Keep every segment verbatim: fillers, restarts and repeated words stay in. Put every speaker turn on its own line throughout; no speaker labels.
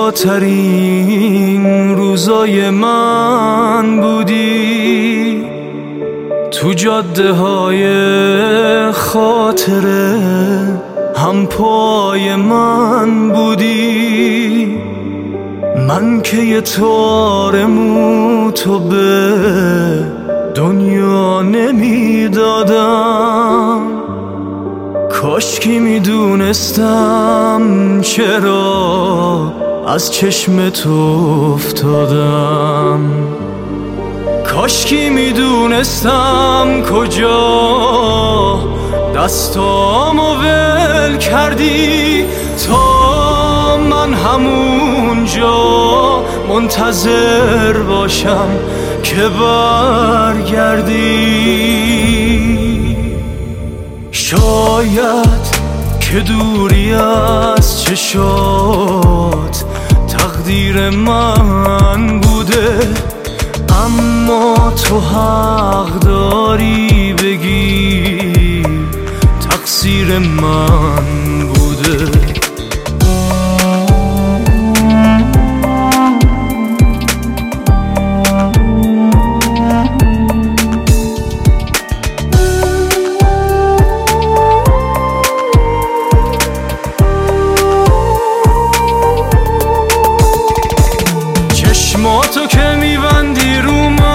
زیباترین روزای من بودی، تو جاده های خاطره هم پای من بودی. من که یه تار مو تو به دنیا نمیدادم، کاشکی میدونستم چرا از چشم تو افتادم. کاشکی میدونستم کجا دستامو ول کردی، تا من همونجا منتظر باشم که برگردی. شاید که دوری از چشات تقدیر من بوده، اما تو حق داری بگی تقصیر من بوده. چشماتو که میبندی رو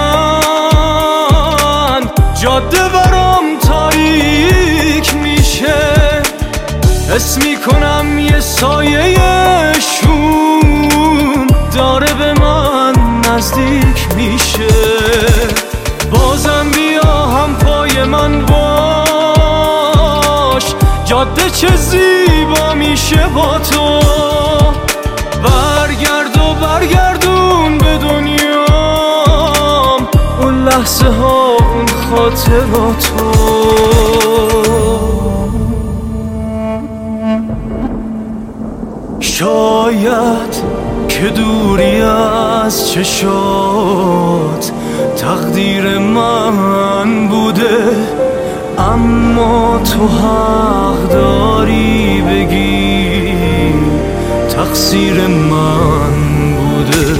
من، جاده برام تاریک میشه. حس میکنم یه سایه شون داره به من نزدیک میشه. بازم بیا هم پای من باش، جاده چه زیبا میشه با تو. برگرد و برگردون به دنیام اون لحظه ها، اون خاطراتو. شاید که دوری از چشات تقدیر من بوده، اما تو حق داری بگی تقصیر من بوده.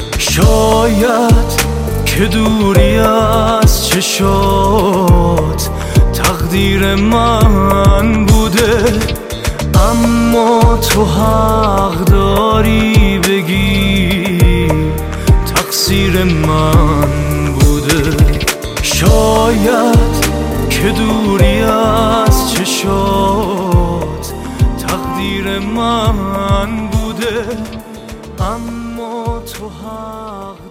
شاید که دوری از چشات تقدیر من بوده، اما تو حق داری بگی تقصیر من بوده. شاید که دوری از چشات تقدیر من بوده، اما تو حق